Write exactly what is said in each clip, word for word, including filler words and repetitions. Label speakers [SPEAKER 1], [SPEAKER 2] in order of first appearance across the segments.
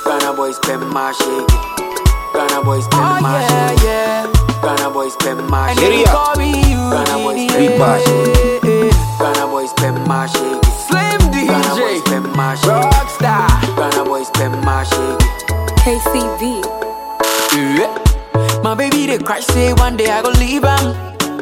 [SPEAKER 1] Ghana boys spend my shake it. Ghana boys spend
[SPEAKER 2] Oh
[SPEAKER 1] my
[SPEAKER 2] yeah,
[SPEAKER 1] shake it.
[SPEAKER 2] yeah.
[SPEAKER 1] Ghana boys spend my
[SPEAKER 2] And
[SPEAKER 1] shake
[SPEAKER 2] they
[SPEAKER 1] it.
[SPEAKER 2] call me you.
[SPEAKER 1] Ghana boys
[SPEAKER 2] yeah,
[SPEAKER 1] spend my shake it.
[SPEAKER 2] yeah.
[SPEAKER 1] Ghana boys spend my shake it.
[SPEAKER 2] Slim
[SPEAKER 1] Ghana boys
[SPEAKER 2] D J,
[SPEAKER 1] spend my shake it.
[SPEAKER 2] Rockstar.
[SPEAKER 1] Ghana boys spend my shake it.
[SPEAKER 3] K C V.
[SPEAKER 2] Yeah. My baby they cry say one day I go leave him,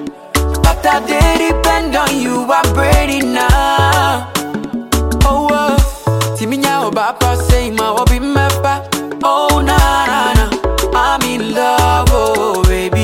[SPEAKER 2] but I did depend on you. I'm ready now. Oh, uh, Timinya Obapa say my obi mepa. Oh na na na, I'm in love, oh baby.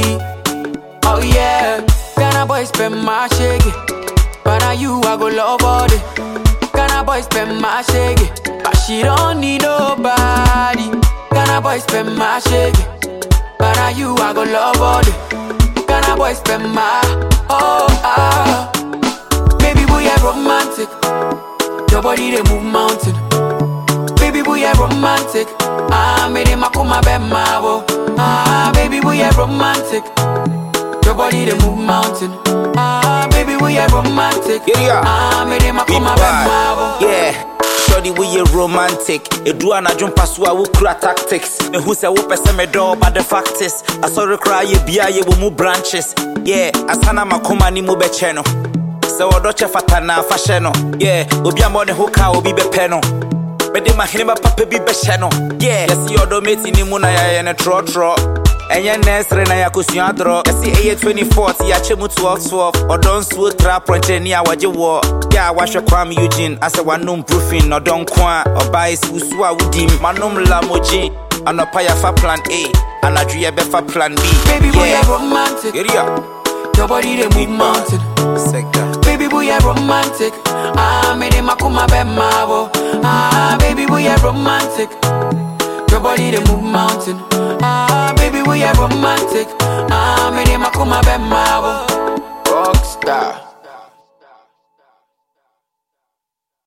[SPEAKER 2] Oh yeah, Ghana boys spend my shake it, but now you I go love all day. Ghana boys spend my shake it, but she don't need nobody. Ghana boys spend my shake it, but now you I go love all day. Ghana boys spend my oh ah. Baby boy you're romantic, your body they move mountain. Baby boy you're romantic, ah made him akuma be mavo. Ah baby boy you're romantic, your body they move mountain. Ah baby boy you're romantic,
[SPEAKER 4] yeah.
[SPEAKER 2] Ah made him akuma be mavo.
[SPEAKER 4] Yeah. Shorty, we a romantic. A do an adjun pasua who cra tactics. And who say, whoop a me door, but the fact is, I saw the cry, ye be a will move branches. Yeah, Asana Makoma ni mube channel. So, Docha Fatana, Fasheno. Yeah, Ubia Money Hoka will be Bepeno. But they might never papa be Bechano. Yeah, yes, your dometi ni Munaya and a tro tro. And your nest Renaya Kusiadro. Yes, the A twenty-four, Yachemu twelve twelve. Or don't swoot trap on Chenia, what you war. Yeah, wash your crime Eugene. As a one noon proofing, or don't qua, or buy Usua Udim, Manum Lamoji, and a paya for plan A, and a Dria Befa plan B.
[SPEAKER 2] Baby boy, you're romantic.
[SPEAKER 4] Yeah,
[SPEAKER 2] your body they move mountain. Baby boy, you're romantic. Ah, made him akuma be mavo. Ah, baby boy, you're romantic. Your body they move mountain. Ah, baby boy, you're romantic. Ah, made him akuma be mavo. Rockstar.